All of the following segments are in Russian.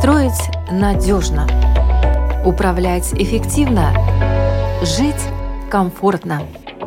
Строить надежно, управлять эффективно, жить комфортно.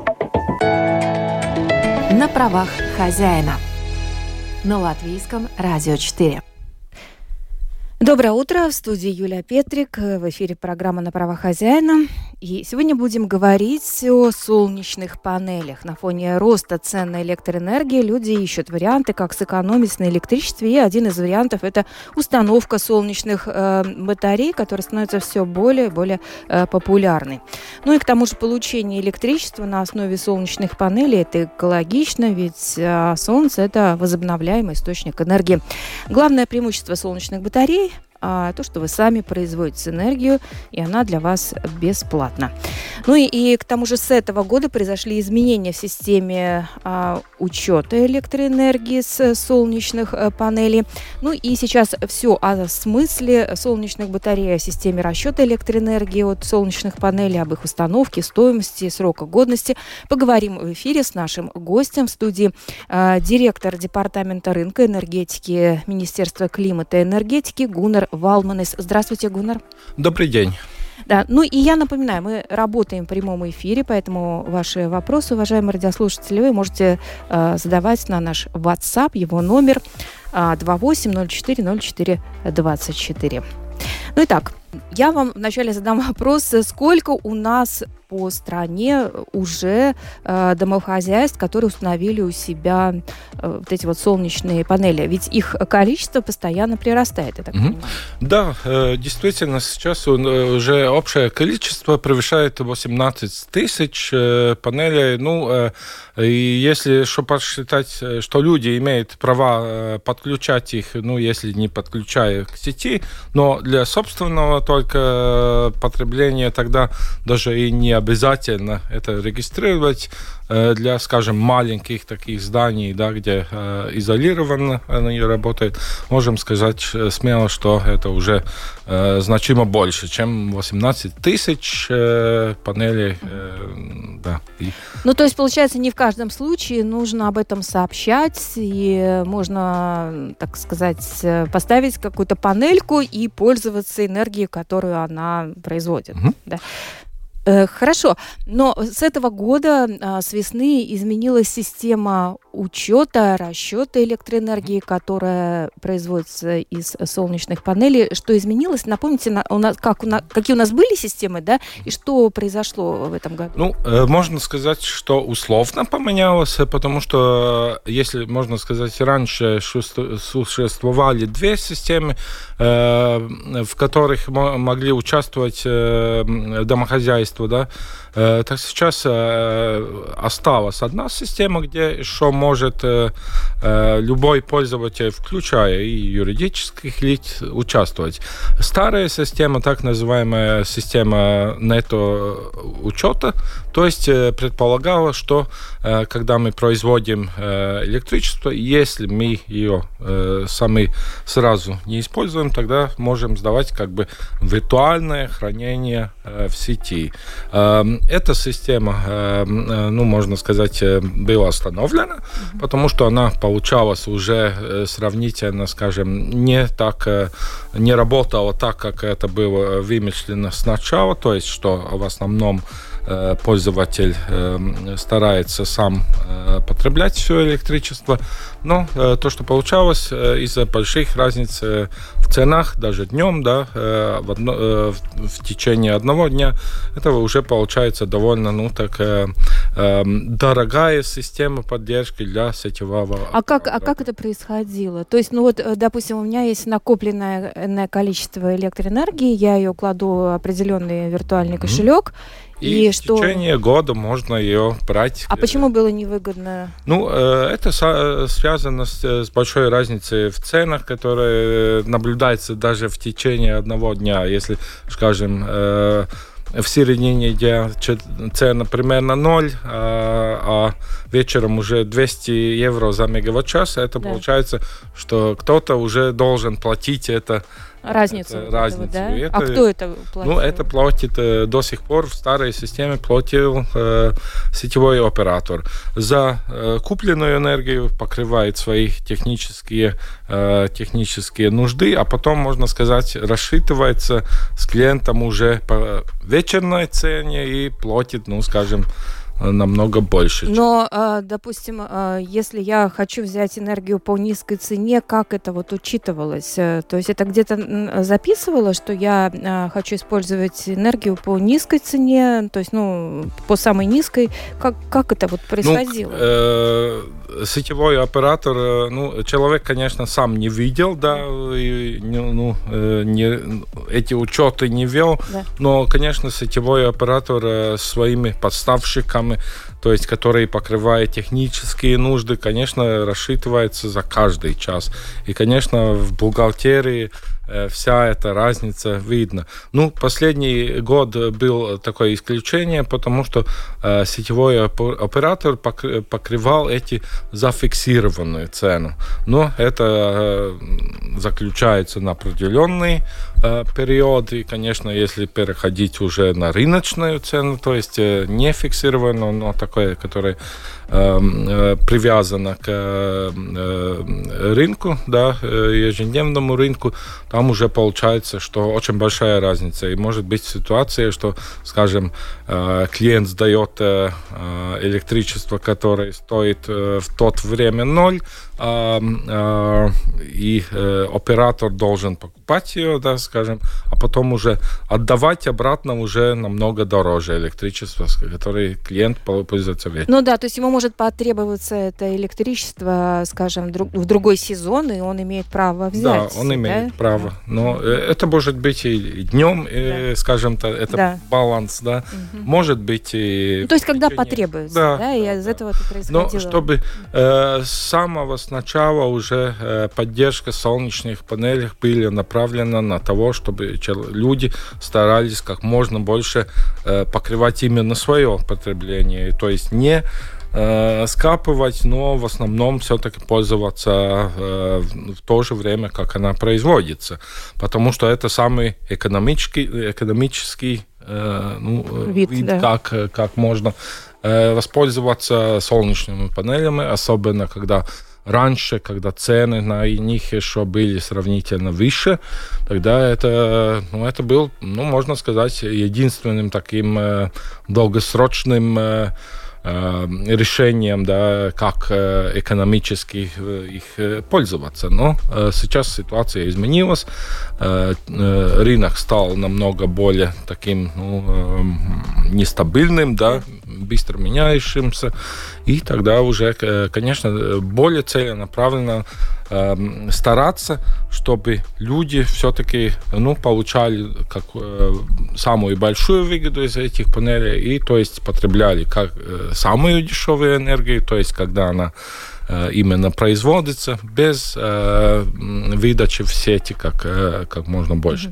На правах хозяина. На Латвийском радио 4. Доброе утро, в студии Юлия Петрик, в эфире программа «На правах хозяина». И сегодня будем говорить о солнечных панелях. На фоне роста цен на электроэнергию люди ищут варианты, как сэкономить на электричестве. И один из вариантов – это установка солнечных батарей, которая становится все более и более популярной. Ну и к тому же получение электричества на основе солнечных панелей – это экологично, ведь солнце – это возобновляемый источник энергии. Главное преимущество солнечных батарей – то, что вы сами производите энергию, и она для вас бесплатна. Ну и к тому же с этого года произошли изменения в системе учета электроэнергии с солнечных панелей. Ну и сейчас все о смысле солнечных батарей, о системе расчета электроэнергии от солнечных панелей, об их установке, стоимости, срока годности. Поговорим в эфире с нашим гостем в студии директор департамента рынка энергетики Министерства климата и энергетики Гуннар Валманис. Здравствуйте, Гуннар. Добрый день. Да, ну и я напоминаю, мы работаем в прямом эфире, поэтому ваши вопросы, уважаемые радиослушатели, вы можете задавать на наш WhatsApp, его номер 28040424. Ну итак, я вам вначале задам вопрос, сколько у нас по стране уже домохозяйств, которые установили у себя вот эти вот солнечные панели? Ведь их количество постоянно прирастает, я так понимаю. Да, действительно, сейчас уже общее количество превышает 18 тысяч панелей. Ну, и если посчитать, что люди имеют права подключать их, ну, если не подключая к сети, но для собственного только потребления, тогда даже и не обязательно это регистрировать для, скажем, маленьких таких зданий, да, где изолированно они работают. Можем сказать смело, что это уже значимо больше, чем 18 тысяч панелей. Да. Ну, то есть, получается, не в каждом случае нужно об этом сообщать, и можно, так сказать, поставить какую-то панельку и пользоваться энергией, которую она производит. Да. Хорошо, но с этого года, с весны, изменилась система учета, расчета электроэнергии, которая производится из солнечных панелей. Что изменилось? Напомните, какие у нас были системы, да, и что произошло в этом году? Ну, можно сказать, что условно поменялось, потому что, если можно сказать, раньше существовали две системы, в которых могли участвовать домохозяйства, да, так сейчас осталась одна система, где еще может любой пользователь, включая и юридических лиц, участвовать. Старая система, так называемая система нето-учета, то есть предполагала, что когда мы производим электричество, если мы ее сами сразу не используем, тогда можем сдавать как бы виртуальное хранение в сети. Эта система, ну, можно сказать, была остановлена, потому что она получалась уже сравнительно, скажем, не работала так, как это было вымышлено сначала, то есть, что в основном пользователь старается сам потреблять все электричество, но то, что получалось из-за больших разниц в ценах, даже днем, да, в течение одного дня, это уже получается довольно, ну, так, дорогая система поддержки для сетевого. А как это происходило? То есть, ну вот, допустим, у меня есть накопленное количество электроэнергии, я ее кладу в определенный виртуальный кошелек, и в течение года можно ее брать. А почему было невыгодно? Ну, это связано с большой разницей в ценах, которая наблюдается даже в течение одного дня. Если, скажем, в середине дня цена примерно 0, а вечером уже 200 евро за мегаватт-час, это получается, что кто-то уже должен платить это. Разницу. Разницу. Да? Это, а кто это платит? Ну, это платит до сих пор в старой системе платил сетевой оператор. За купленную энергию покрывает свои технические нужды, а потом, можно сказать, рассчитывается с клиентом уже по вечерной цене и платит, ну, скажем, намного больше. Но, допустим, если я хочу взять энергию по низкой цене, как это вот учитывалось? То есть это где-то записывалось, что я хочу использовать энергию по низкой цене, то есть, ну, по самой низкой. Как это вот происходило? Ну, сетевой оператор, ну, человек, конечно, сам не видел, да, и, эти учеты не вел, да. Но, конечно, сетевой оператор своими подставщиками, то есть, которые покрывают технические нужды, конечно, рассчитывается за каждый час. И, конечно, в бухгалтерии вся эта разница видна. Ну, последний год был такое исключение, потому что сетевой оператор покрывал эти зафиксированную цену. Но это заключается на определенный период. И, конечно, если переходить уже на рыночную цену, то есть не фиксированную, но такое, которое привязано к рынку, да, ежедневному рынку, там уже получается, что очень большая разница. И может быть ситуация, что, скажем, клиент сдает электричество, которое стоит в то время 0, и оператор должен покупать ее, да, скажем, а потом уже отдавать обратно уже намного дороже электричество, которое клиент пользуется вечером. Ну да, то есть ему может потребоваться это электричество, скажем, в другой сезон, и он имеет право взять. Да, он имеет право. Но это может быть и днем, и, скажем, это баланс, да. Угу. Может быть и... Ну, то есть когда потребуется, да, и из этого это происходило. Но чтобы с самого сначала уже поддержка солнечных панелей была направлена на того, чтобы люди старались как можно больше покрывать именно свое потребление. То есть не скапывать, но в основном все-таки пользоваться в то же время, как она производится. Потому что это самый экономический вид, да. как можно воспользоваться солнечными панелями, особенно когда раньше, когда цены на них еще были сравнительно выше, тогда это был, можно сказать, единственным таким долгосрочным решением, да, как экономически их пользоваться. Но сейчас ситуация изменилась, рынок стал намного более таким нестабильным, да, быстро меняющимся, и тогда уже, конечно, более целенаправленно стараться, чтобы люди все-таки получали самую большую выгоду из этих панелей, и то есть потребляли как самую дешевую энергию, то есть когда она именно производится без выдачи в сети как можно больше.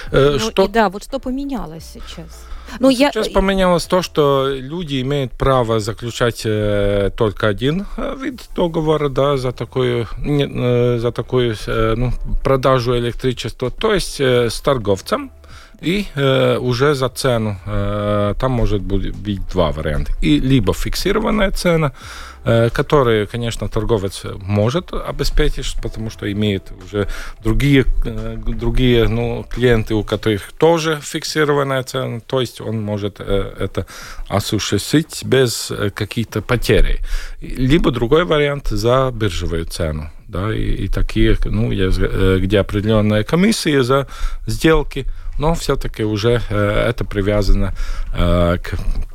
Что поменялось сейчас? Сейчас поменялось то, что люди имеют право заключать только один вид договора, да, за такую продажу электричества, то есть с торговцем. И уже за цену там может быть два варианта. И либо фиксированная цена, которую, конечно, торговец может обеспечить, потому что имеет уже другие клиенты, у которых тоже фиксированная цена, то есть он может это осуществить без каких-то потерь. Либо другой вариант за биржевую цену. Да, и такие, есть, где определенная комиссия за сделки, но все-таки уже это привязано к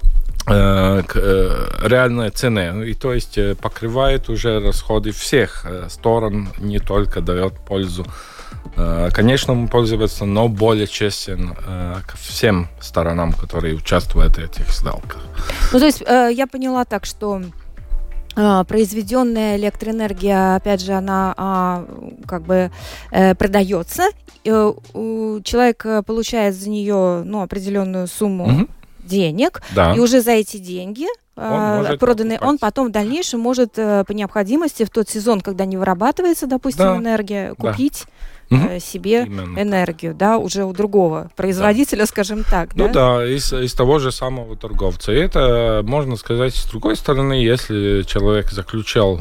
реальной цене. И то есть покрывает уже расходы всех сторон, не только дает пользу конечному пользователю, но более честен ко всем сторонам, которые участвуют в этих сделках. То есть я поняла так, что произведенная электроэнергия, опять же, она продается. Человек получает за нее определенную сумму денег, и уже за эти деньги проданные, он потом в дальнейшем может по необходимости в тот сезон, когда не вырабатывается, допустим, энергия, купить себе энергию, уже у другого производителя, скажем так. Из того же самого торговца. И это, можно сказать, с другой стороны, если человек заключал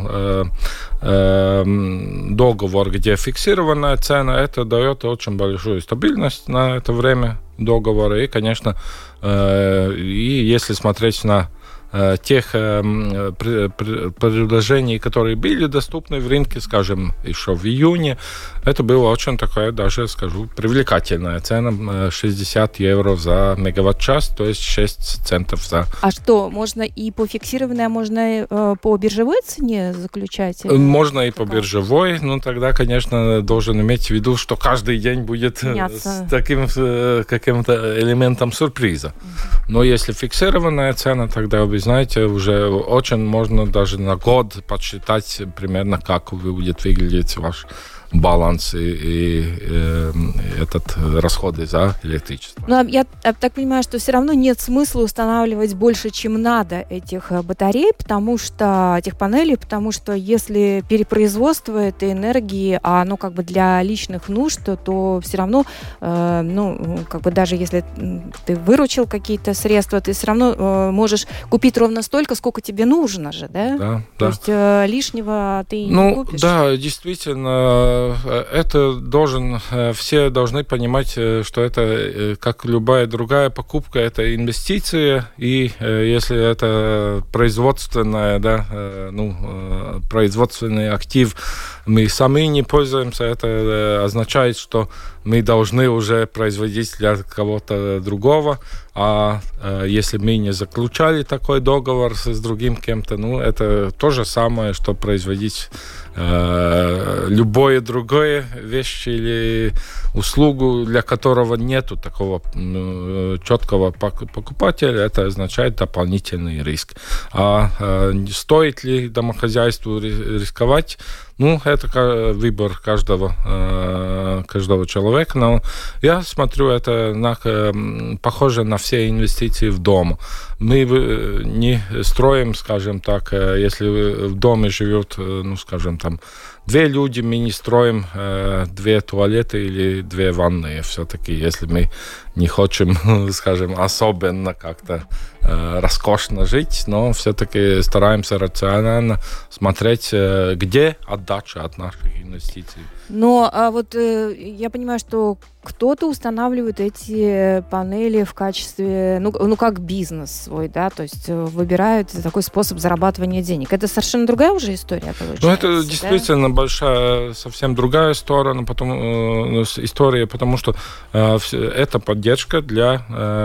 договор, где фиксированная цена, это дает очень большую стабильность на это время договора. И, конечно, и если смотреть на тех предложений, которые были доступны в рынке, скажем, еще в июне, это было очень такая, даже скажу, привлекательная цена, 60 евро за мегаватт-час, то есть 6 центов за... А что, можно и по фиксированной, а можно и по биржевой цене заключать? Можно и по биржевой, но тогда, конечно, должен иметь в виду, что каждый день будет с таким каким-то элементом сюрприза. Но если фиксированная цена, тогда вы знаете, уже очень можно даже на год подсчитать примерно, как будет выглядеть ваш баланс и расходы за электричество. Но я так понимаю, что все равно нет смысла устанавливать больше, чем надо этих батарей, этих панелей, потому что если перепроизводство этой энергии, а оно для личных нужд, то все равно, даже если ты выручил какие-то средства, ты все равно можешь купить ровно столько, сколько тебе нужно же, да? Да. То есть лишнего ты не купишь. Да, действительно, это все должны понимать, что это, как любая другая покупка, это инвестиция, и если это производственный актив, мы сами не пользуемся, это означает, что мы должны уже производить для кого-то другого, а если мы не заключали такой договор с другим кем-то, это то же самое, что производить любое другое вещь или услугу, для которого нету такого четкого покупателя, это означает дополнительный риск. А стоит ли домохозяйству рисковать? Это выбор каждого человека. Но я смотрю, это похоже на все инвестиции в дом. Мы не строим, скажем так, если в доме живет, две люди, мы не строим 2 туалеты или 2 ванны. Все-таки, если мы не хотим, скажем, особенно как-то роскошно жить, но все-таки стараемся рационально смотреть, где отдача от наших инвестиций. Но я понимаю, что кто-то устанавливает эти панели в качестве, как бизнес свой, да, то есть выбирают такой способ зарабатывания денег. Это совершенно другая уже история, получается. Это действительно большая, совсем другая история, потому что это поддержка для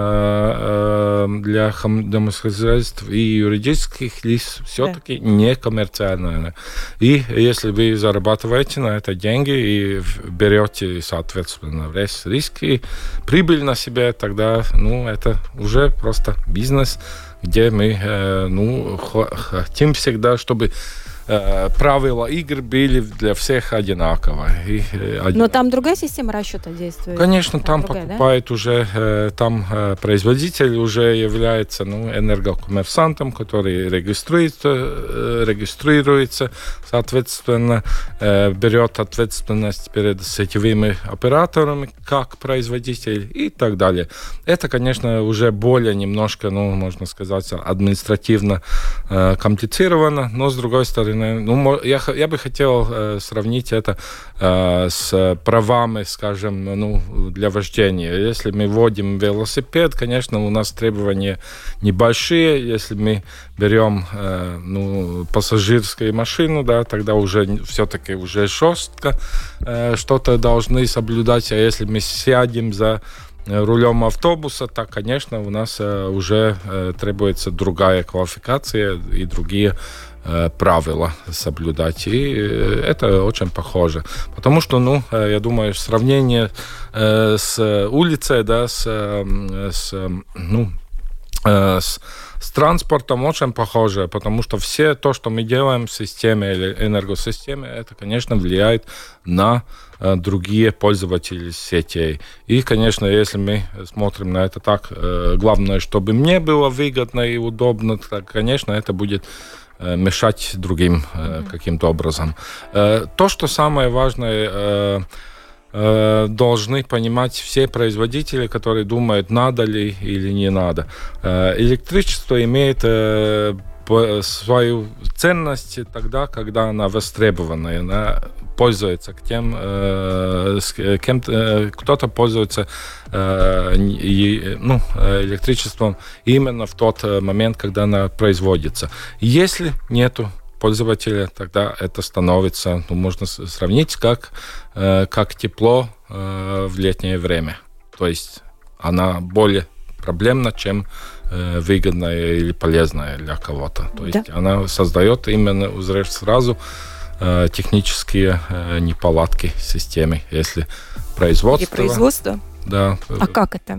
домохозяйств и юридических лиц, все-таки не коммерциальная. И если вы зарабатываете на это деньги и берете, соответственно, риски, прибыль на себя, тогда это уже просто бизнес, где мы хотим всегда, чтобы правила игр были для всех одинаковые. Но там другая система расчета действует? Конечно, там покупает уже, там производитель уже является энергокоммерсантом, который регистрируется, соответственно, берет ответственность перед сетевыми операторами, как производитель и так далее. Это, конечно, уже более немножко, можно сказать, административно комплицировано, но, с другой стороны, я бы хотел сравнить это с правами, скажем, для вождения. Если мы водим велосипед, конечно, у нас требования небольшие. Если мы берем пассажирскую машину, да, тогда уже все-таки уже жестко что-то должны соблюдать. А если мы сядем за рулем автобуса, так, конечно, у нас уже требуется другая квалификация и другие правила соблюдать. И это очень похоже. Потому что, я думаю, сравнение с улицей, да, с С транспортом очень похоже, потому что все то, что мы делаем в системе или энергосистеме, это, конечно, влияет на другие пользователи сетей. И, конечно, если мы смотрим на это так, главное, чтобы мне было выгодно и удобно, так, конечно, это будет мешать другим каким-то образом. То, что самое важное, должны понимать все производители, которые думают, надо ли или не надо. Электричество имеет свою ценность тогда, когда она востребованная, она пользуется кто-то пользуется электричеством именно в тот момент, когда она производится. Если нету пользователя, тогда это становится, можно сравнить, как тепло в летнее время. То есть она более проблемна, чем выгодная или полезная для кого-то. То есть она создает именно уже сразу технические неполадки в системе, если производство. Да. А как это?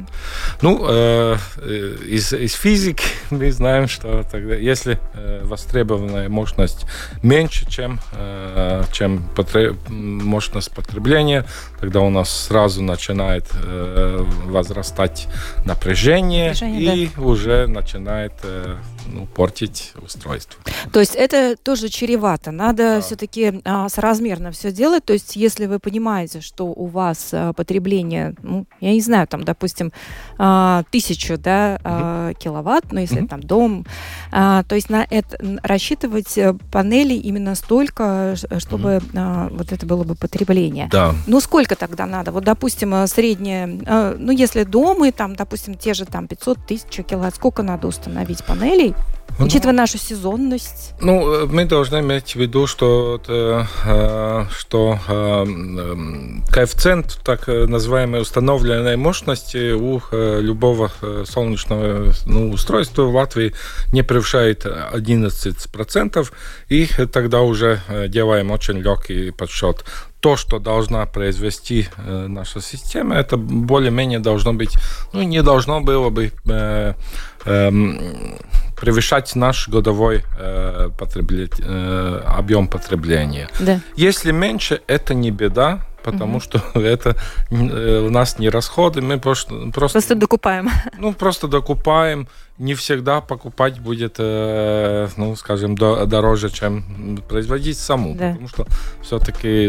Из физики мы знаем, что тогда, если востребованная мощность меньше, чем мощность потребления, тогда у нас сразу начинает возрастать напряжение и уже начинает портить устройство. То есть это тоже чревато. Надо все-таки соразмерно все делать. То есть если вы понимаете, что у вас потребление, я не знаю, там, допустим, 1000 киловатт, если там дом, то есть на это рассчитывать панели именно столько, чтобы вот это было бы потребление. Да. Сколько тогда надо? Вот, допустим, среднее, если дом и там, допустим, те же там 500 тысяч киловатт, сколько надо установить панелей? Учитывая нашу сезонность. Мы должны иметь в виду, что коэффициент так называемой установленной мощности у любого солнечного устройства в Латвии не превышает 11%, и тогда уже делаем очень легкий подсчет. То, что должна произвести наша система, это более-менее должно быть, не должно было бы превышать наш годовой объем потребления. Да. Если меньше, это не беда, потому что это у нас не расходы, мы просто докупаем. Просто докупаем. Не всегда покупать будет, скажем, дороже, чем производить саму, потому что все-таки,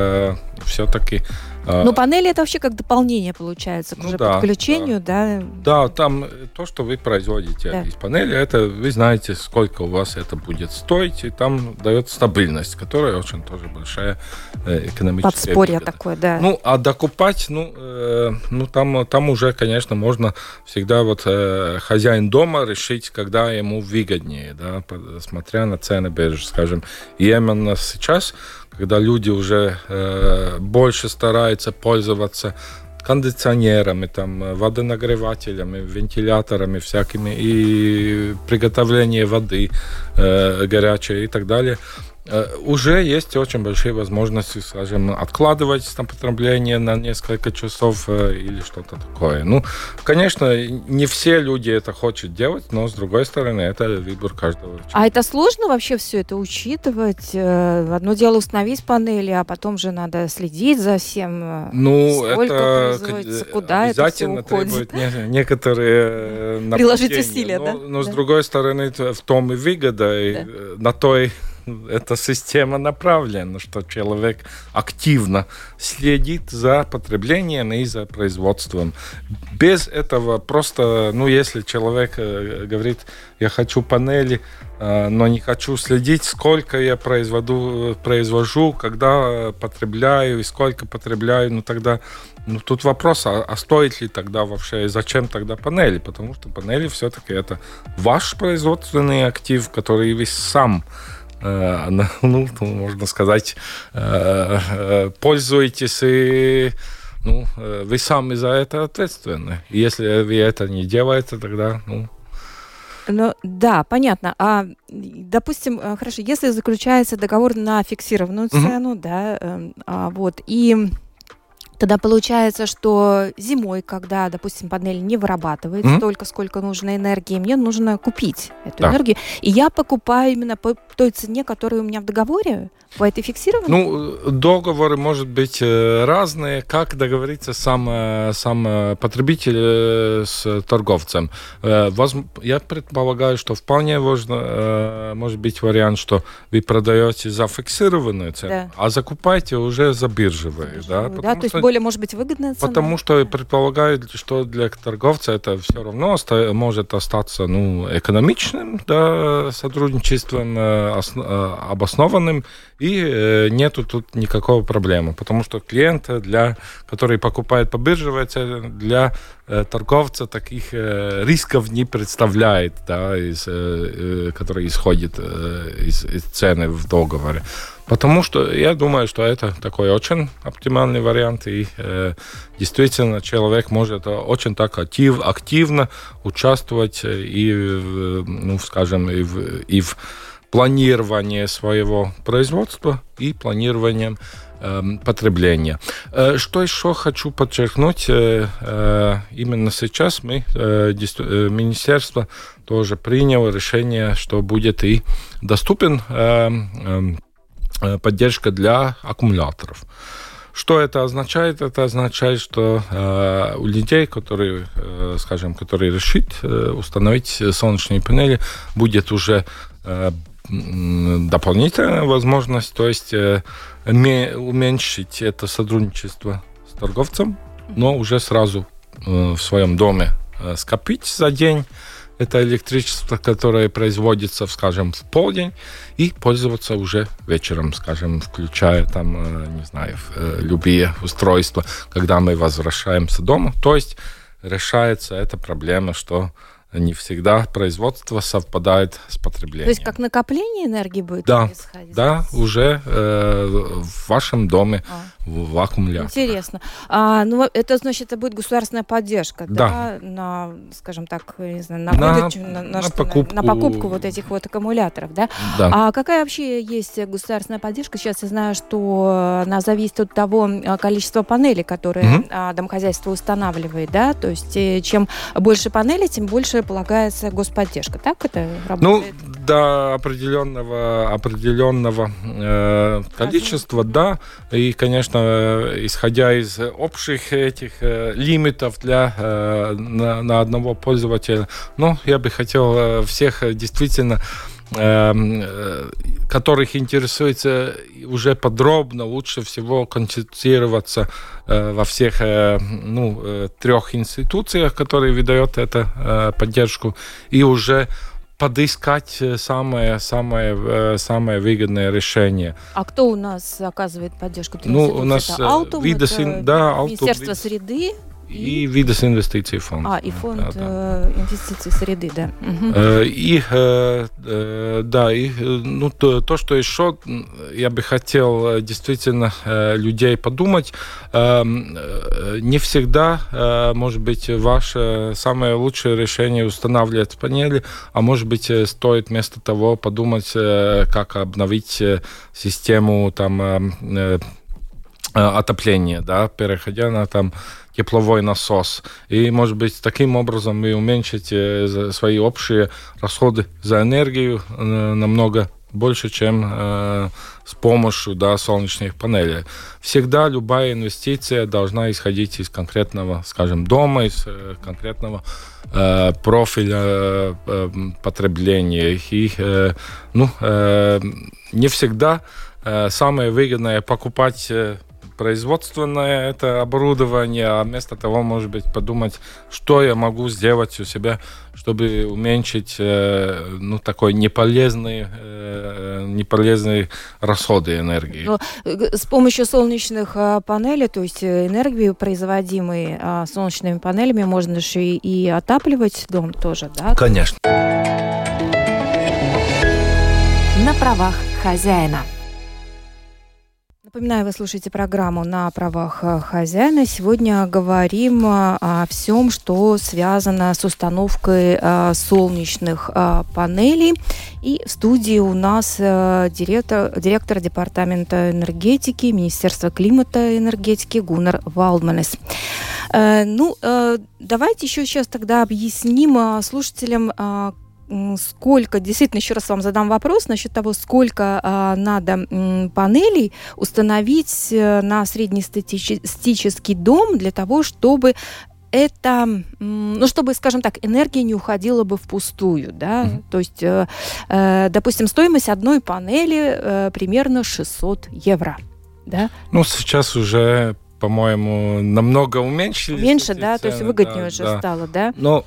панели это вообще как дополнение получается к подключению, да? Да, там то, что вы производите из панели, это вы знаете, сколько у вас это будет стоить, и там дает стабильность, которая очень тоже большая экономическая. Подспорье такое, да. А докупать, там уже, конечно, можно всегда хозяин дома решить, когда ему выгоднее, смотря на цены биржи, скажем. И именно сейчас, когда люди уже больше стараются пользоваться кондиционерами, водонагревателями, вентиляторами всякими, и приготовление воды горячей и так далее, уже есть очень большие возможности, скажем, откладывать потребление на несколько часов или что-то такое. Конечно, не все люди это хотят делать, но, с другой стороны, это выбор каждого человека. А это сложно вообще все это учитывать? Одно дело установить панели, а потом же надо следить за всем, сколько производится, куда это все уходит. Обязательно требует некоторые наблюдения. Приложить усилия, да? Но с другой стороны, в том и выгода, и на той эта система направлена, что человек активно следит за потреблением и за производством. Без этого просто, если человек говорит, я хочу панели, но не хочу следить, сколько я произвожу, когда потребляю и сколько потребляю, тогда тут вопрос, а стоит ли тогда вообще, и зачем тогда панели? Потому что панели все-таки это ваш производственный актив, который вы сам можно сказать, пользуетесь, и вы сами за это ответственны. Если вы это не делаете, тогда... Да, понятно. А, допустим, хорошо, если заключается договор на фиксированную цену, и Тогда получается, что зимой, когда, допустим, панель не вырабатывает столько, сколько нужно энергии, мне нужно купить эту энергию. И я покупаю именно по той цене, которая у меня в договоре? По этой фиксированной? Договоры могут быть разные. Как договориться сам потребитель с торговцем? Я предполагаю, что вполне может быть вариант, что вы продаете за фиксированную цену, а закупаете уже за биржевые. Да, то есть более, может быть, выгодная цена? Потому что предполагают, что для торговца это все равно может остаться экономичным сотрудничеством, обоснованным, и нету тут никакого проблемы. Потому что клиент, который покупает по биржевой цене, для торговца таких рисков не представляет, которые исходят из цены в договоре. Потому что я думаю, что это такой очень оптимальный вариант, и действительно человек может очень так активно участвовать и в планировании своего производства и планированием потребления. Что еще хочу подчеркнуть, именно сейчас министерство тоже приняло решение, что будет и доступен поддержка для аккумуляторов. Что это означает? Это означает, что у людей, которые решат установить солнечные панели, будет уже дополнительная возможность, то есть уменьшить это сотрудничество с торговцем, но уже сразу в своем доме скопить за день это электричество, которое производится, в полдень, и пользоваться уже вечером, включая любые устройства, когда мы возвращаемся дома. То есть решается эта проблема, что не всегда производство совпадает с потреблением. То есть как накопление энергии будет происходить? Да, уже в вашем доме, в аккумуляторе. Интересно. Это значит, это будет государственная поддержка, на, скажем так, не знаю, на выдачу, на покупку вот этих вот аккумуляторов, да? Да. А какая вообще есть государственная поддержка? Сейчас я знаю, что она зависит от того количества панелей, которые домохозяйство устанавливает, да? То есть чем больше панелей, тем больше полагается господдержка. Так это работает? До определенного количества, да. И, конечно, исходя из общих этих лимитов на одного пользователя, я бы хотел всех действительно, которых интересуется уже подробно, лучше всего концентрироваться во всех 3 институциях, которые выдают эту поддержку, и уже подыскать самое выгодное решение. А кто у нас оказывает поддержку? У нас Алтум, Министерство среды. И Видес инвестиций фонд. И фонд инвестиций среды, да. То, что еще я бы хотел действительно людей подумать, не всегда, может быть, ваше самое лучшее решение устанавливать панели, а может быть, стоит вместо того подумать, как обновить систему отопления, переходя на тепловой насос. И, может быть, таким образом вы уменьшите свои общие расходы за энергию намного больше, чем с помощью солнечных панелей. Всегда любая инвестиция должна исходить из конкретного, дома, из конкретного профиля потребления. И не всегда самое выгодное покупать производственное это оборудование, а вместо того, может быть, подумать, что я могу сделать у себя, чтобы уменьшить такой неполезные расходы энергии. Но с помощью солнечных панелей, то есть энергии, производимой солнечными панелями, можно же и отапливать дом тоже, да? Конечно. На правах хозяина. Напоминаю, вы слушаете программу «На правах хозяина». Сегодня говорим о всем, что связано с установкой солнечных панелей. И в студии у нас директор департамента энергетики Министерства климата и энергетики Гуннар Валдманес. Давайте еще сейчас тогда объясним слушателям, сколько, действительно, еще раз вам задам вопрос насчет того, сколько надо панелей установить на среднестатистический дом для того, чтобы это, чтобы, скажем так, энергия не уходила бы впустую, да, то есть, допустим, стоимость одной панели примерно 600 евро, да? Сейчас уже, по-моему, намного уменьшились. Меньше, да, то есть выгоднее уже стало, да? Но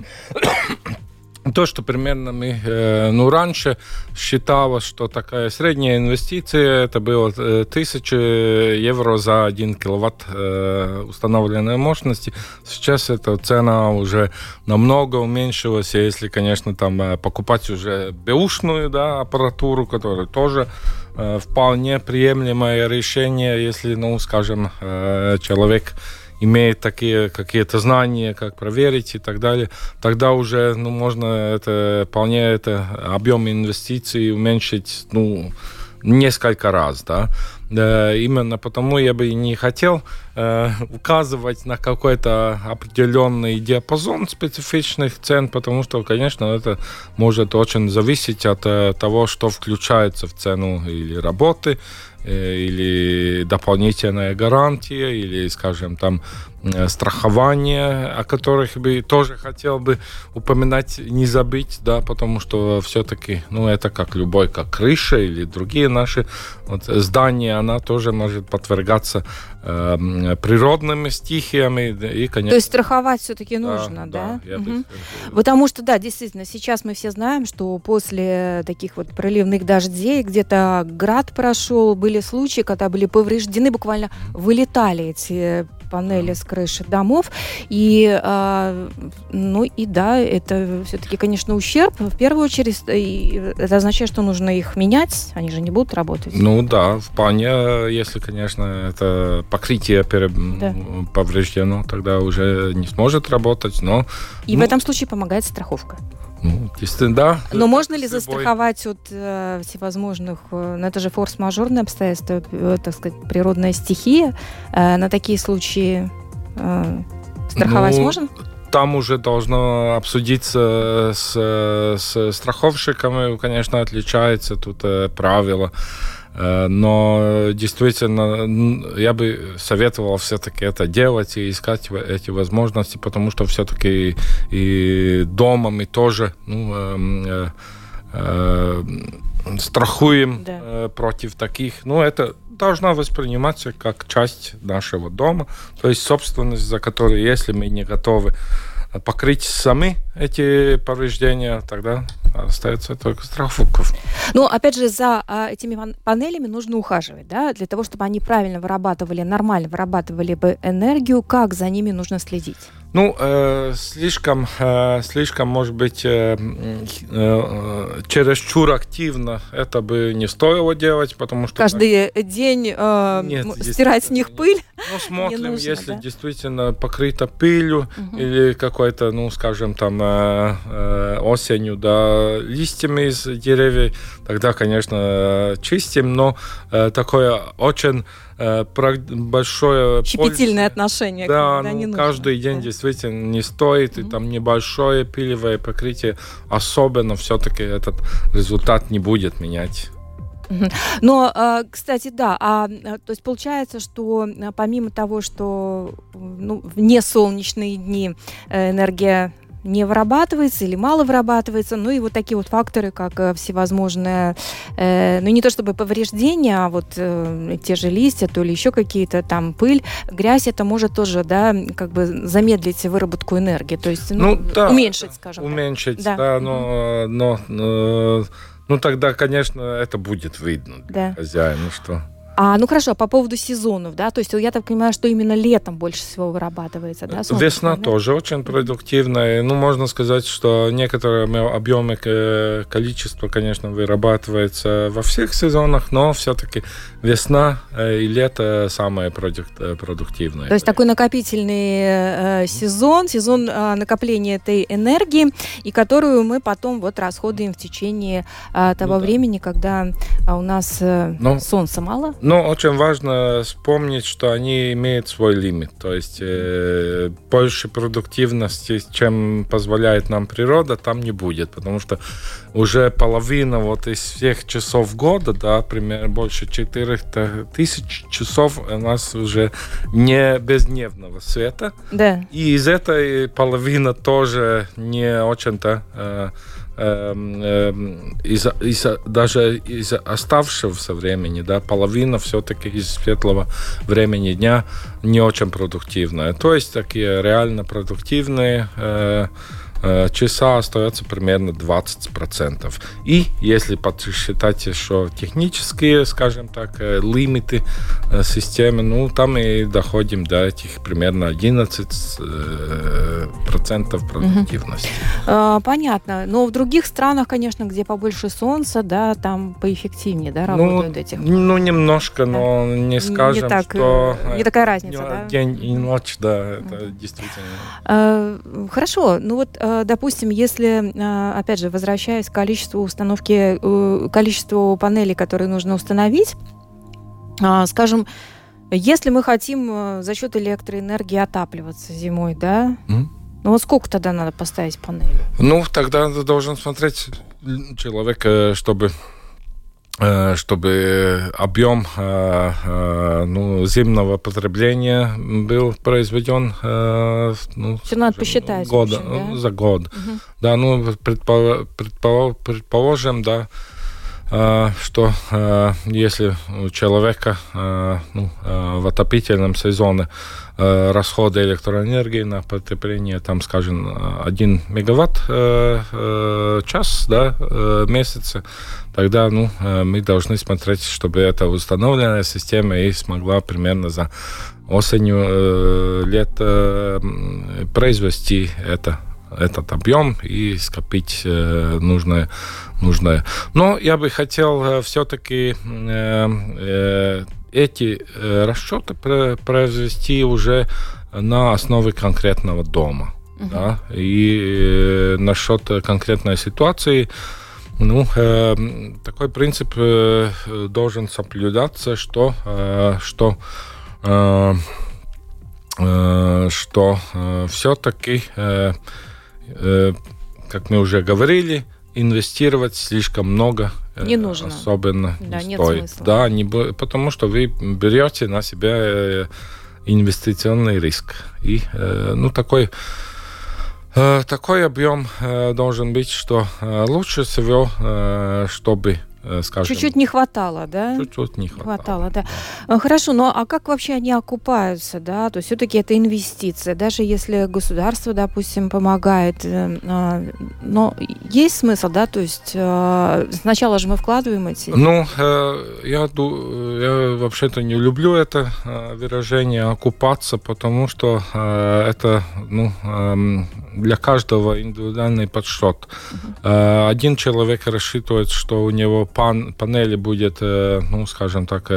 то, что примерно мы, раньше считалось, что такая средняя инвестиция, это было 1000 евро за 1 киловатт установленной мощности. Сейчас эта цена уже намного уменьшилась, если, конечно, там покупать уже бэушную, да, аппаратуру, которая тоже вполне приемлемое решение, если, скажем, человек имеет такие какие-то знания, как проверить и так далее, тогда уже можно вполне объем инвестиций уменьшить несколько раз, да. Именно потому я бы не хотел указывать на какой-то определенный диапазон специфичных цен, потому что, конечно, это может очень зависеть от того, что включается в цену или работы, или дополнительная гарантия, или, скажем, там страхование, о которых бы тоже хотел бы упоминать, не забыть, да, потому что все-таки, это как любой, как крыша или другие наши здания, она тоже может подвергаться природными стихиями. И, конечно, то есть страховать все-таки нужно, да? Потому что, да, действительно, сейчас мы все знаем, что после таких проливных дождей где-то град прошел, были случаи, когда были повреждены, буквально вылетали эти панели с крыши домов. И, это все-таки, конечно, ущерб. В первую очередь, это означает, что нужно их менять, они же не будут работать. Вполне, если, конечно, это покрытие повреждено, тогда уже не сможет работать, И в этом случае помогает страховка. Естественно, да. Но можно ли застраховать от всевозможных... это же форс-мажорные обстоятельства, так сказать, природная стихия. На такие случаи страховать можно? Там уже должно обсудиться с страховщиками. Конечно, отличается тут правило. Но действительно, я бы советовал все-таки это делать и искать эти возможности, потому что все-таки и дома мы тоже страхуем против таких. Это должна восприниматься как часть нашего дома, то есть собственность, за которую, если мы не готовы покрыть сами эти повреждения, тогда остается только страховка. Опять же, за этими панелями нужно ухаживать, да, для того, чтобы они правильно нормально вырабатывали бы энергию. Как за ними нужно следить? Слишком, может быть, чересчур активно это бы не стоило делать, потому что... Каждый день стирать с них пыль? Смотрим, нужно, если действительно покрыто пылью или какой-то, скажем, там осенью, да, листьями из деревьев, тогда, конечно, чистим, но такое очень большое... щепетильное отношение. Да, каждый день действительно не стоит, и там небольшое пылевое покрытие, особенно все-таки этот результат не будет менять. Но, кстати, да, то есть получается, что помимо того, что в несолнечные дни энергия не вырабатывается или мало вырабатывается, и такие факторы, как всевозможные, не то чтобы повреждения, а те же листья, то ли еще какие-то там пыль, грязь, это может тоже, да, замедлить выработку энергии, то есть уменьшить, скажем так. Уменьшить, да, но тогда, конечно, это будет видно для хозяина, что... Ну хорошо, по поводу сезонов, да, то есть я так понимаю, что именно летом больше всего вырабатывается, да? Весна тоже очень продуктивная. Можно сказать, что некоторые объемы количества, конечно, вырабатывается во всех сезонах, но все-таки весна и лето самое продуктивное. То есть такой накопительный сезон накопления этой энергии, и которую мы потом расходуем в течение того времени, когда у нас солнца мало. Но очень важно вспомнить, что они имеют свой лимит. То есть больше продуктивности, чем позволяет нам природа, там не будет. Потому что уже половина из всех часов года, да, примерно больше 4000 часов у нас уже не бездневного света. Да. И из этой половины тоже не очень-то... даже из оставшегося времени, да, половина все-таки из светлого времени дня не очень продуктивная. То есть такие реально продуктивные часа остается примерно 20%. И если подсчитать еще технические, скажем так, лимиты системы, там и доходим до этих примерно 11% продуктивности. Понятно. Но в других странах, конечно, где побольше солнца, да, там поэффективнее, да, работают эти. Немножко, да. Но не скажем, что... Не такая разница, да? День и ночь, да, это действительно... Хорошо. Допустим, если, опять же, возвращаясь к количеству панелей, которые нужно установить, скажем, если мы хотим за счет электроэнергии отапливаться зимой, да? Сколько тогда надо поставить панели? Тогда должен смотреть человек, чтобы объем зимнего потребления был произведен надо посчитать за год. Угу. Да, предположим, да, что если у человека в отопительном сезоне расходы электроэнергии на потребление, там, скажем, 1 мегаватт-час, да, месяца, тогда мы должны смотреть, чтобы эта установленная система и смогла примерно за осенью лета произвести этот объем и скопить нужное. Но я бы хотел все-таки эти расчеты произвести уже на основе конкретного дома. Uh-huh. Да? И насчет конкретной ситуации, такой принцип должен соблюдаться, что все-таки, как мы уже говорили, инвестировать слишком много не нужно. Особенно да, не нет стоит. Смысла. Да, потому что вы берете на себя инвестиционный риск. И такой объем должен быть, что лучше всего, чтобы, скажем... Чуть-чуть не хватало, да? Чуть-чуть не хватало, да. Хорошо, а как вообще они окупаются, да? То есть все-таки это инвестиция, даже если государство, допустим, помогает, но есть смысл, да? То есть сначала же мы вкладываем эти... Я вообще-то не люблю это выражение «окупаться», потому что это, для каждого индивидуальный подсчет. Uh-huh. Один человек рассчитывает, что у него панели будет, скажем так,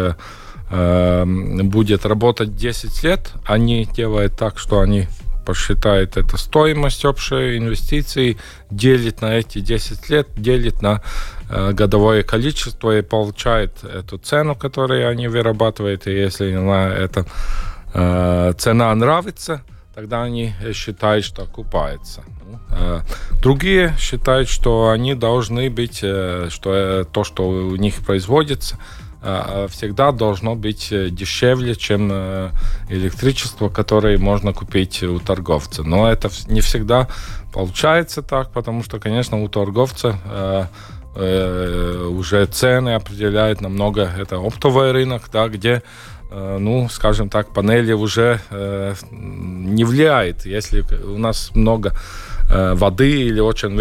будет работать 10 лет. Они делают так, что они посчитают это стоимость общей инвестиции, делит на эти 10 лет, делит на годовое количество и получает эту цену, которую они вырабатывают. И если эта цена нравится, тогда они считают, что окупается. Другие считают, что они должны быть, что то, что у них производится, всегда должно быть дешевле, чем электричество, которое можно купить у торговца. Но это не всегда получается так, потому что, конечно, у торговца уже цены определяют намного, это оптовый рынок, да, где скажем так, панели уже не влияет. Если у нас много воды или очень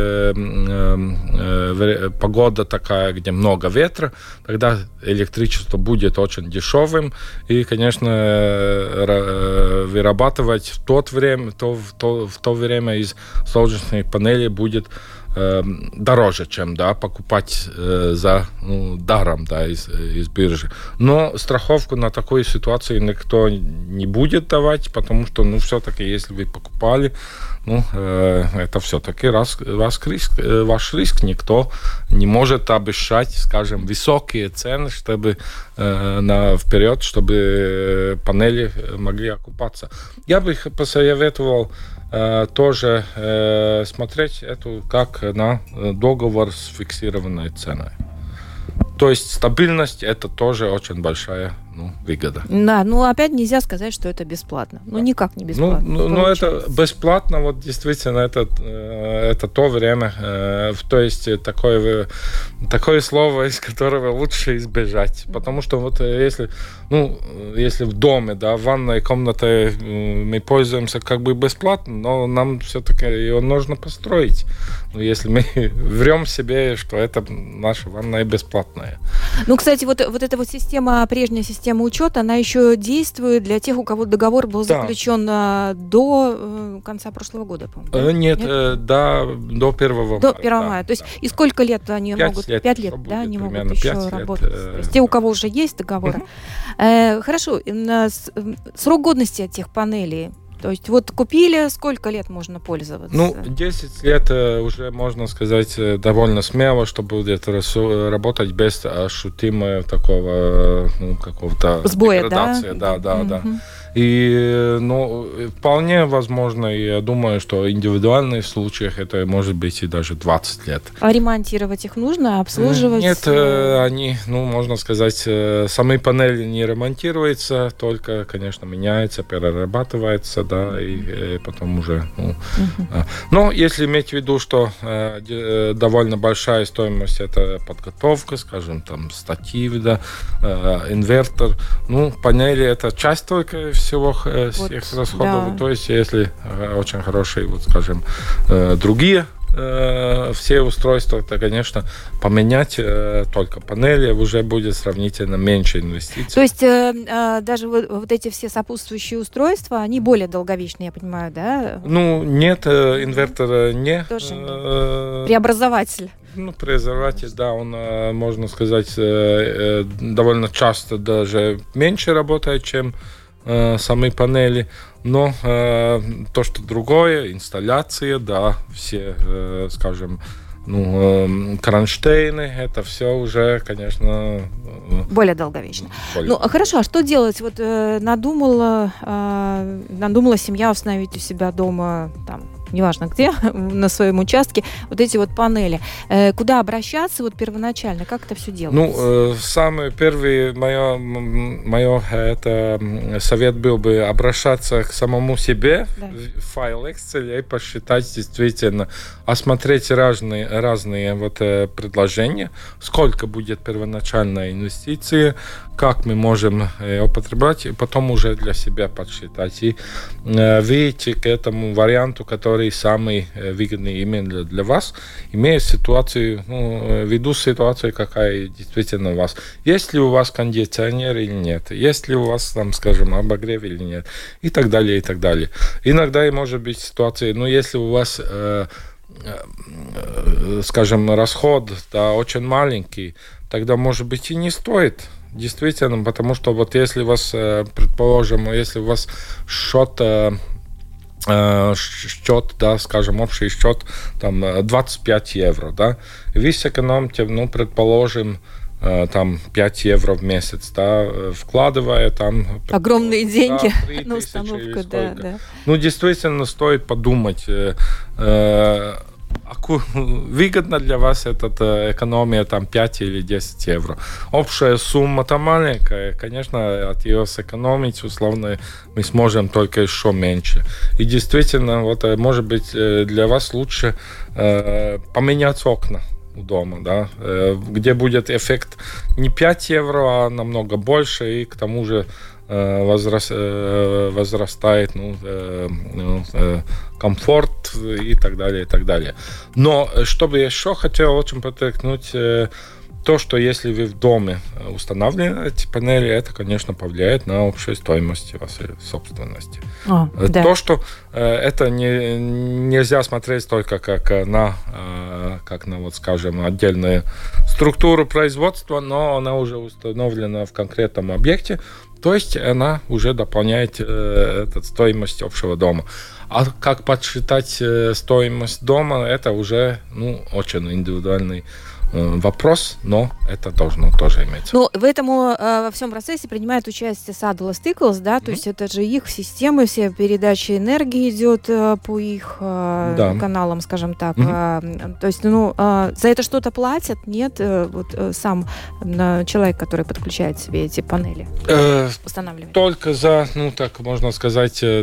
погода такая, где много ветра, тогда электричество будет очень дешевым, и, конечно, вырабатывать в то время из солнечных панелей будет дороже, чем покупать даром из биржи. Но страховку на такую ситуацию никто не будет давать, потому что, все-таки, если вы покупали, это все-таки ваш риск. Никто не может обещать, скажем, высокие цены, чтобы вперед, чтобы панели могли окупаться. Я бы посоветовал тоже смотреть это как на договор с фиксированной ценой. То есть стабильность – это тоже очень большая выгода. Да, опять нельзя сказать, что это бесплатно. Никак не бесплатно. Это бесплатно, действительно, это то время, то есть такое слово, из которого лучше избежать. Потому что если в доме, в ванной комнате мы пользуемся как бы бесплатно, но нам все-таки ее нужно построить. Если мы врем себе, что это наша ванная бесплатная. Кстати, вот эта система, прежняя система учета, она еще действует для тех, у кого договор был заключен до конца прошлого года, по-моему. Нет, до 1 мая. До 1 мая. То есть и сколько лет они 5 лет. 5 лет, они могут еще работать. То есть те, у кого уже есть договоры. Хорошо. Срок годности этих панелей. То есть купили, сколько лет можно пользоваться? 10 лет уже, можно сказать, довольно смело, что будет работать без ощутимого такого, какого-то сбоя, деградации. Да. И, вполне возможно, я думаю, что в индивидуальных случаях это может быть и даже 20 лет. А ремонтировать их нужно, обслуживать? Нет, они, можно сказать, сами панели не ремонтируются, только, конечно, меняется, перерабатывается, и потом уже... Но если иметь в виду, что довольно большая стоимость, это подготовка, скажем, там, статив, инвертор, панели это часть только всего всех расходов. То есть, если очень хорошие, скажем, другие все устройства, то, конечно, поменять только панели уже будет сравнительно меньше инвестиций. То есть даже вот эти все сопутствующие устройства, они более долговечные, я понимаю, да? Нет, инвертор не. Преобразователь. Преобразователь, да, он, можно сказать, довольно часто даже меньше работает, чем сами панели, но то, что другое, инсталляция, все, скажем, кронштейны, это все уже, конечно... Более долговечно. Хорошо, а что делать? Надумала семья установить у себя дома, неважно где, на своем участке, эти панели. Куда обращаться первоначально? Как это все делается? Самый первый мой совет был бы обращаться к самому себе в файл Excel и посчитать действительно, осмотреть разные предложения, сколько будет первоначальная инвестиция, как мы можем употреблять, и потом уже для себя подсчитать. И выйти к этому варианту, который самый выгодный именно для вас, имея ситуацию, ввиду ситуации, какая действительно у вас. Есть ли у вас кондиционер или нет? Есть ли у вас, скажем, обогрев или нет? И так далее, и так далее. Иногда и может быть ситуация, если у вас скажем, расход очень маленький, тогда, может быть, и не стоит. Действительно, потому что если у вас, предположим, если у вас счет, скажем, общий счет 25 евро, вы сэкономите, предположим, 5 евро в месяц, вкладывая огромные деньги на установку, действительно, стоит подумать, выгодно для вас эта экономия 5 или 10 евро. Общая сумма маленькая, конечно, от ее сэкономить, условно, мы сможем только еще меньше. И действительно, может быть, для вас лучше поменять окна у дома, где будет эффект не 5 евро, а намного больше, и к тому же возрастает комфорт и так далее, и так далее. Но что бы я еще хотел очень подчеркнуть, то, что если вы в доме устанавливаете эти панели, это, конечно, повлияет на общую стоимость вашей собственности. Да. То, что это нельзя смотреть только как на вот, скажем, отдельную структуру производства, но она уже установлена в конкретном объекте, то есть она уже дополняет стоимость общего дома. А как подсчитать стоимость дома, это уже очень индивидуальный вопрос, но это должно тоже иметься. Ну, в этом во всем процессе принимает участие Sadler Stickles, да, то есть это же их системы, все передачи энергии идет по их каналам, скажем так. То есть, за это что-то платят? Нет? Вот сам человек, который подключает себе эти панели, устанавливает? Только за, так можно сказать, за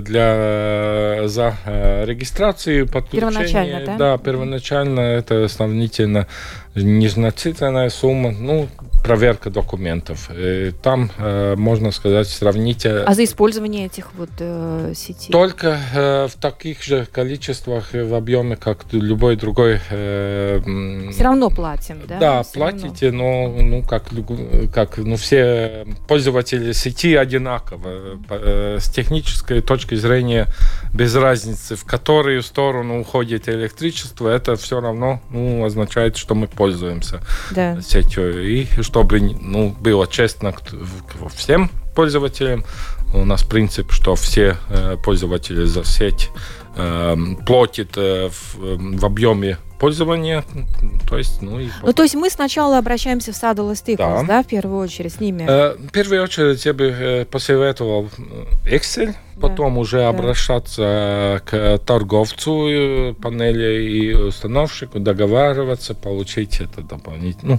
регистрацию, подключение. Первоначально, да? Да, первоначально это сравнительно незначительная сумма, проверка документов. Там, можно сказать, сравнить... А за использование этих вот сетей? Только в таких же количествах, в объеме, как любой другой... Все равно платим, да? Да, все платите, равно. Но все пользователи сети одинаково. С технической точки зрения без разницы, в которую сторону уходит электричество, это все равно означает, что мы пользуемся сетью. И чтобы было честно всем пользователям, у нас принцип, что все пользователи за сеть платят в объеме пользования. То есть, то есть мы сначала обращаемся в Sadler Stickles, да, в первую очередь с ними? В первую очередь я бы посоветовал Excel, потом уже обращаться к торговцу панели и установщику, договариваться, получить это дополнительно,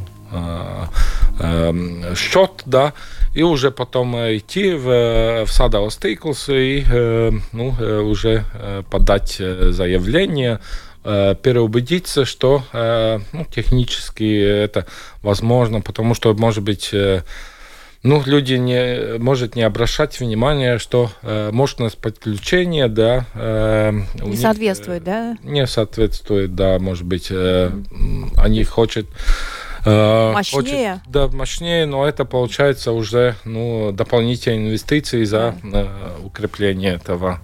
счет, да, и уже потом идти в Sadler Stickles и уже подать заявление, переубедиться, что технически это возможно, потому что, может быть, люди не обращать внимания, что мощность подключения, не соответствует, да? Не соответствует, да, может быть, они хотят мощнее. Мощнее, но это получается уже дополнительные инвестиции за укрепление этого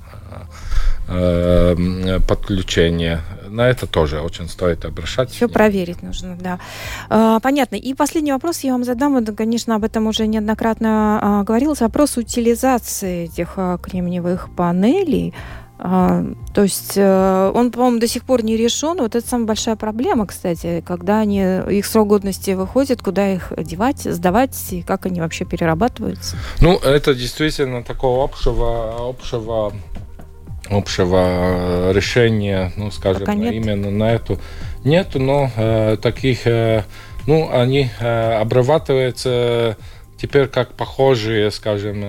подключения. На это тоже очень стоит обращать. Все проверить нужно, да. Понятно. И последний вопрос я вам задам. Конечно, об этом уже неоднократно говорилось. Вопрос утилизации этих кремниевых панелей. То есть он, по-моему, до сих пор не решен. Вот это самая большая проблема, кстати, когда их срок годности выходит, куда их девать, сдавать, и как они вообще перерабатываются. Это действительно такого общего решения, скажем, именно на эту нету, но таких, они обрабатываются теперь как похожие, скажем,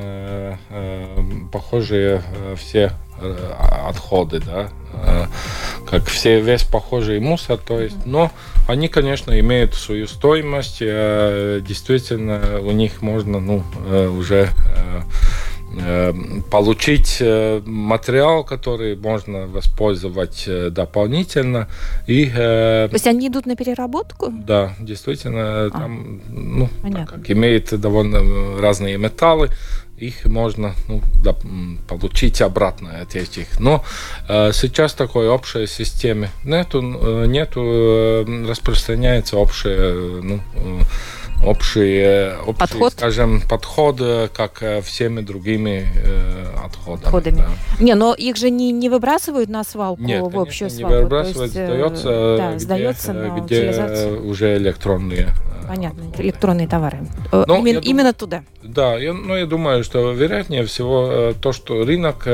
все отходы, да, как весь похожий мусор, то есть, но они, конечно, имеют свою стоимость, действительно, у них можно, уже получить материал, который можно воспользовать дополнительно. То есть они идут на переработку? Да, действительно, там, как имеют довольно разные металлы, их можно получить обратно от этих. Но сейчас такой общей системы нету, распространяется общий подход, как всеми другими отходами. Да. Но их же не выбрасывают на свалку, в общую свалку. Не выбрасывают, сдается, где уже электронные. Понятно, электронные товары. Именно туда. Да, я думаю, что вероятнее всего то, что рынок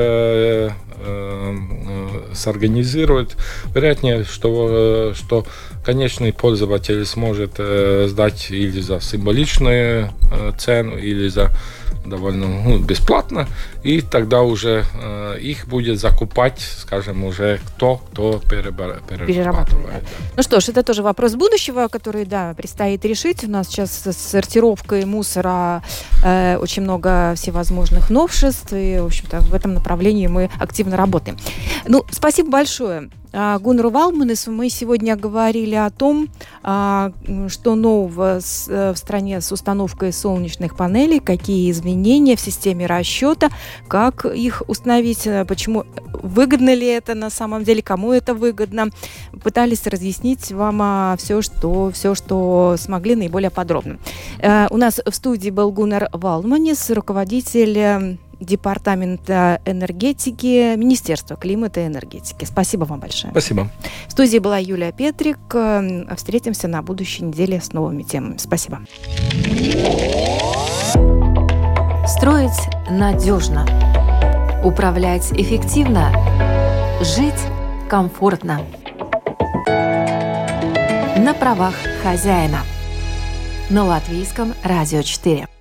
сорганизирует, вероятнее, что конечный пользователь сможет сдать или за символичную цену, или за довольно бесплатно, и тогда уже их будет закупать, скажем, уже кто перерабатывает. Ну что ж, это тоже вопрос будущего, который, предстоит решить. У нас сейчас с сортировкой мусора очень много всевозможных новшеств, и, в общем-то, в этом направлении мы активно работаем. Спасибо большое. Гуннар Валманис. Мы сегодня говорили о том, что нового в стране с установкой солнечных панелей, какие изменения в системе расчета, как их установить, почему, выгодно ли это на самом деле, кому это выгодно. Пытались разъяснить вам все, что смогли, наиболее подробно. У нас в студии был Гуннар Валманис, руководитель Департамента энергетики Министерства климата и энергетики. Спасибо вам большое. Спасибо. В студии была Юлия Петрик. Встретимся на будущей неделе с новыми темами. Спасибо. Строить надежно. Управлять эффективно. Жить комфортно. На правах хозяина. На Латвийском радио 4.